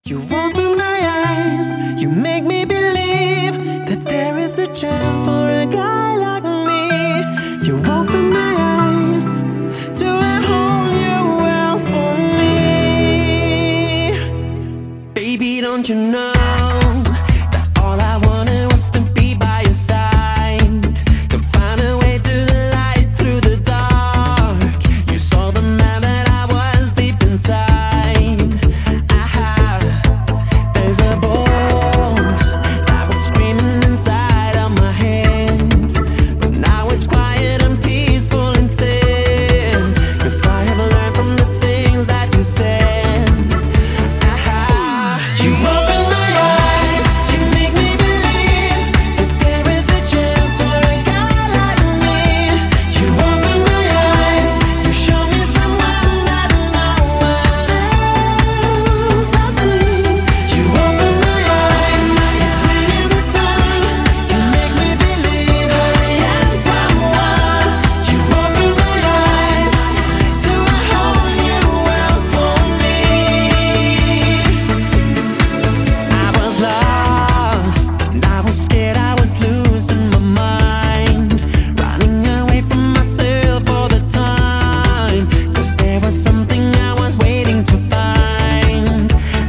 You open my eyes, you make me believe that there is a chance for a guy like me. You open my eyes to a whole new world for me. Baby, don't you know that all I wanted was to be by your side, to find a way to the light through the dark. You saw the man that I was deep inside. There's a voice that was screaming inside of my head, but now it's quiet and peaceful instead, 'cause I have learned from the things that you said. You open my eyes, you make me believe that there is a chance for a guy like me. You open my eyes, you show me someone that no one else has seen. You open my eyes, you bring in the sun, you make me believe I am someone. You open my eyes to a whole new world for me. I was lost, and I was scared, I was losing my mind, running away from myself all the time, 'cause there was something I was waiting to find.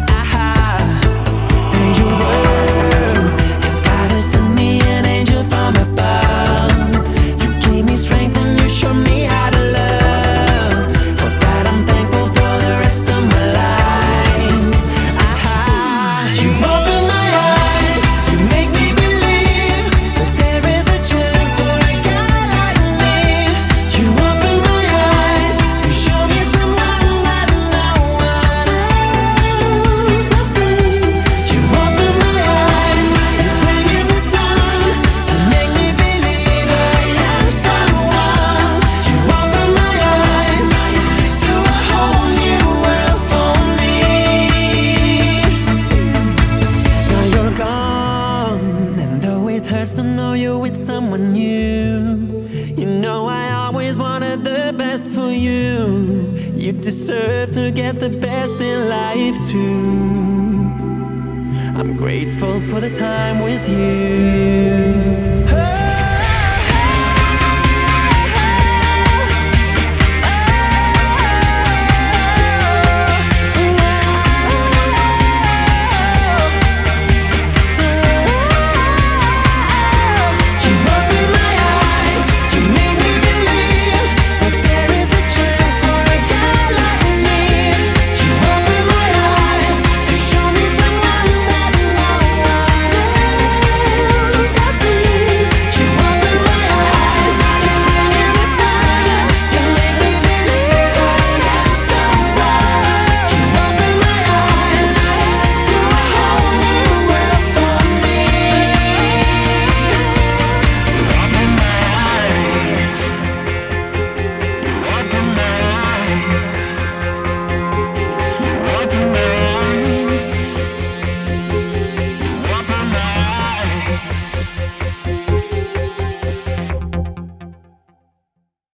There you were, it's gotta send me an angel from above. You gave me strength and you showed me how to love. For that I'm thankful for the rest of my life. You open my eyes, you make me believe that there is a chance for a guy like me. You open my eyes, you show me someone that no one else has seen. You open my eyes, you bring in the sun, you make me believe I am someone. You open my eyes to a whole new world for me. Now you're gone, and though it hurts to know you're with someone new, you know I always wanted the best for you. You deserve to get the best in life too. I'm grateful for the time with you.